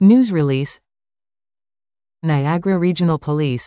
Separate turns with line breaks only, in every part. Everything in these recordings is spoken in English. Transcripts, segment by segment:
News release. Niagara Regional Police.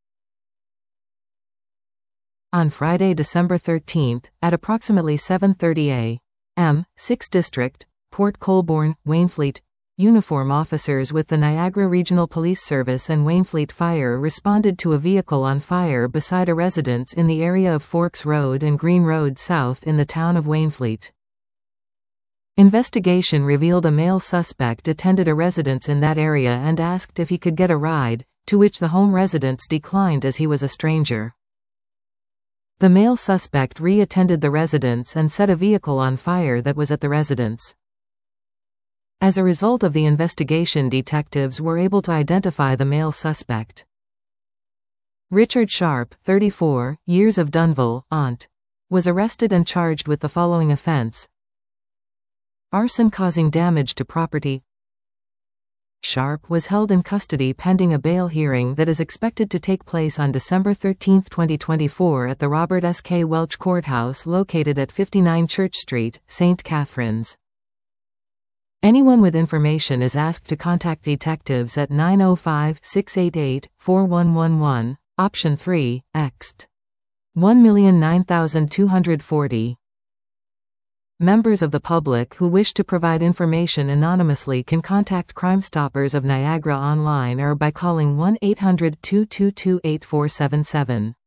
On Friday, December 13th, at approximately 7:30 a.m., 6th District, Port Colborne, Wainfleet, uniform officers with the Niagara Regional Police Service and Wainfleet Fire responded to a vehicle on fire beside a residence in the area of Forks Road and Green Road South in the town of Wainfleet. Investigation revealed a male suspect attended a residence in that area and asked if he could get a ride, to which the home residents declined as he was a stranger. The male suspect re-attended the residence and set a vehicle on fire that was at the residence. As a result of the investigation, detectives were able to identify the male suspect. Richard Sharp, 34, years, of Dunville, Ont, was arrested and charged with the following offense: arson causing damage to property. Sharp was held in custody pending a bail hearing that is expected to take place on December 13, 2024 at the Robert S. K. Welch Courthouse located at 59 Church Street, St. Catharines. Anyone with information is asked to contact detectives at 905-688-4111, option 3, ext. 1,009,240. Members of the public who wish to provide information anonymously can contact Crime Stoppers of Niagara online or by calling 1-800-222-8477.